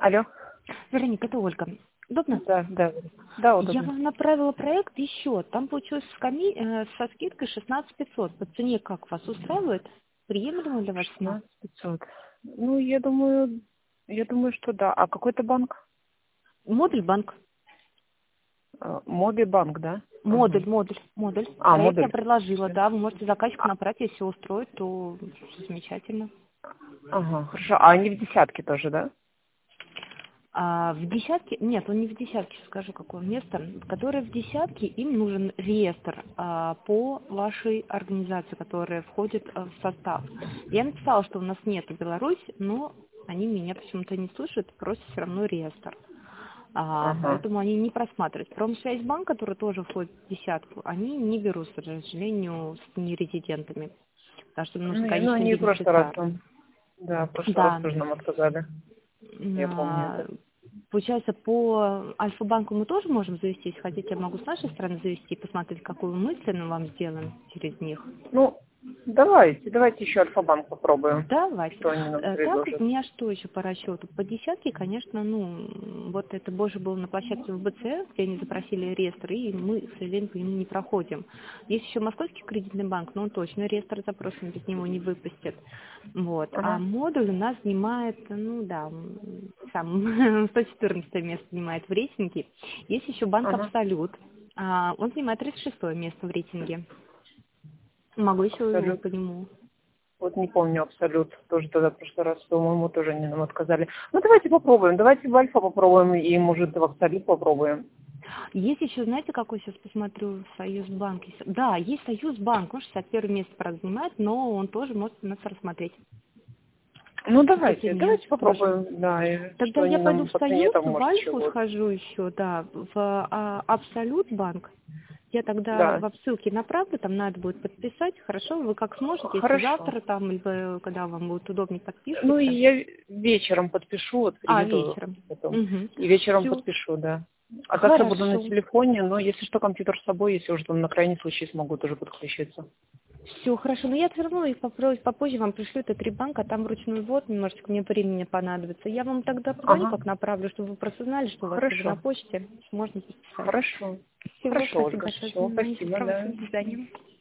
Алло. Вероника, это Ольга. Удобно? Да, Я удобно. вам направила проект и счет. Там получилось со скидкой 16 500. По цене как вас устраивает? Приемлемо для вас цена? 16500. Ну, я думаю, что да. А какой-то банк? Модуль банк. Мобибанк, да? Модуль. Проект я Модуль. предложила, да. Вы можете заказчика набрать, если все устроит, то замечательно. Ага, хорошо. А они в десятке тоже, да? А в десятке, нет, он не в десятке, сейчас скажу, какое место, которое в десятке, им нужен реестр по вашей организации, которая входит в состав. Я написала, что у нас нет в Беларуси, но они меня почему-то не слышат, просят все равно реестр. Ага. Поэтому они не просматривают. Промсвязьбанк, который тоже входит в десятку, они не берут, к сожалению, с нерезидентами. Потому что нужно, Ну, конечно, они в прошлый раз идентификатор. нам... Да, в прошлый раз Да. тоже нам отказали. Я помню это. Получается, по Альфа-банку мы тоже можем завести, если хотите, я могу с нашей стороны завести и посмотреть, какую мысленно вам сделаем через них. Ну, давайте еще Альфа-банк попробуем. Давайте. Что они нам Так, у предложат. меня что еще по расчету? По десятке, конечно, вот это больше было на площадке в БЦ, где они запросили реестр, и мы, к сожалению, по нему не проходим. Есть еще Московский кредитный банк, но он точно реестр запросом без него не выпустит. Вот. А Ага. модуль у нас занимает, сам 114 место занимает в рейтинге. Есть еще банк Ага. Абсолют. Он занимает 36 место в рейтинге. Могу еще его Абсолют. по нему. Вот не помню абсолют. Тоже тогда в прошлый раз, по-моему, тоже они нам отказали. Ну, давайте попробуем. Давайте в Альфа попробуем и, может, в абсолют попробуем. Есть еще, знаете, какой сейчас посмотрю, Союзбанк. Да, есть Союзбанк, он 61 место, правда, занимает, но он тоже может нас рассмотреть. Ну, По цене давайте тоже. попробуем. Да, и что Тогда я они пойду нам в по цене Союз, там, в может, еще Альфу вот. схожу еще, да, в Абсолют банк. Я тогда Да, в ссылке направлю, там надо будет подписать. Хорошо, вы как сможете, если хорошо. завтра там, либо когда вам будет удобнее, Ну, и подпишите. я вечером подпишу, вот приеду Вечером. потом. Угу. И вечером Все. подпишу, да. А завтра буду на Хорошо. телефоне, но если что, компьютер с собой, если уже там на крайний случай смогу тоже подключиться. Все хорошо, но я все равно их попозже вам пришлю, это 3 банка, там вручной ввод, немножечко мне времени понадобится. Я вам тогда позвоню, Ага, как направлю, чтобы вы просто знали, что у вас уже на хорошо. почте, можно подписать. Хорошо. Всего, Хорошо, спасибо Ольга. большое за Все, внимание, спасибо, справочку, да. до свидания.